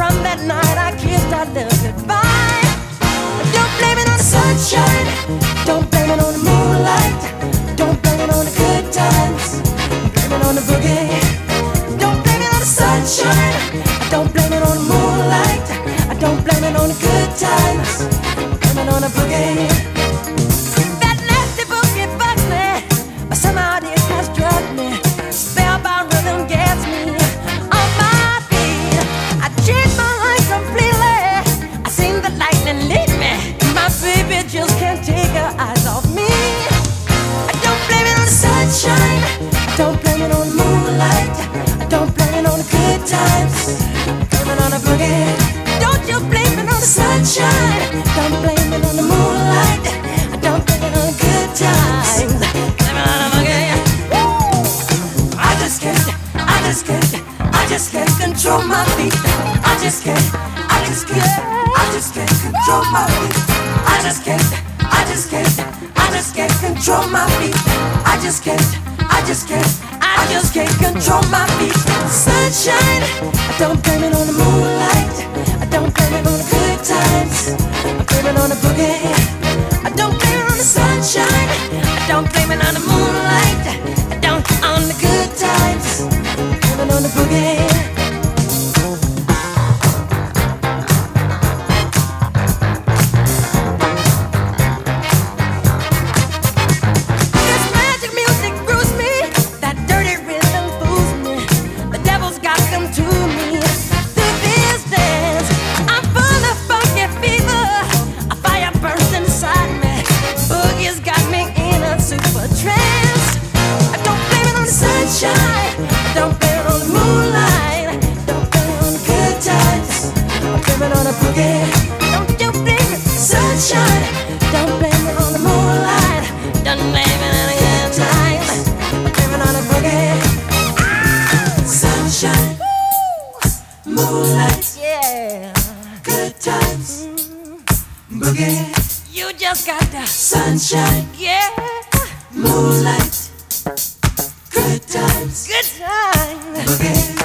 on that night I kissed our love goodbye. Don't blame it on the sunshine, don't blame it on the moonlight, don't blame it on the good times, blame it on the boogie. Don't blame it on the sunshine, don't blame it on the moonlight, I don't blame it on the good times, blame it on the boogie. That nasty boogie bugs me, but somehow it has drugged me. Spellbound rhythm gets me on my feet. I changed my life completely, I seen the lightning lead me. My baby just can't take her eyes off me. I don't blame it on the sunshine, I don't blame it on the moonlight, I don't blame it on the good times, blame it on the boogie. Don't you blame it on the sunshine, don't blame it on the moonlight, I don't blame it on the good times, blame it on the boogie. I just can't control my feet. I just can't control my feet. I just can't control my feet. I just can't control my feet. Sunshine, I don't blame it on the moonlight, I don't blame it on the good times, I blame it on the boogie. I don't blame it on the sunshine, I don't blame it on the moonlight, I don't on the good times, I blame it on the boogie. Don't you blame it, sunshine, don't blame it on the moonlight, don't blame it on the good times, blame it on the boogie. Sunshine, moonlight, yeah, good times, boogie. You just got the sunshine, yeah, moonlight, good times, boogie.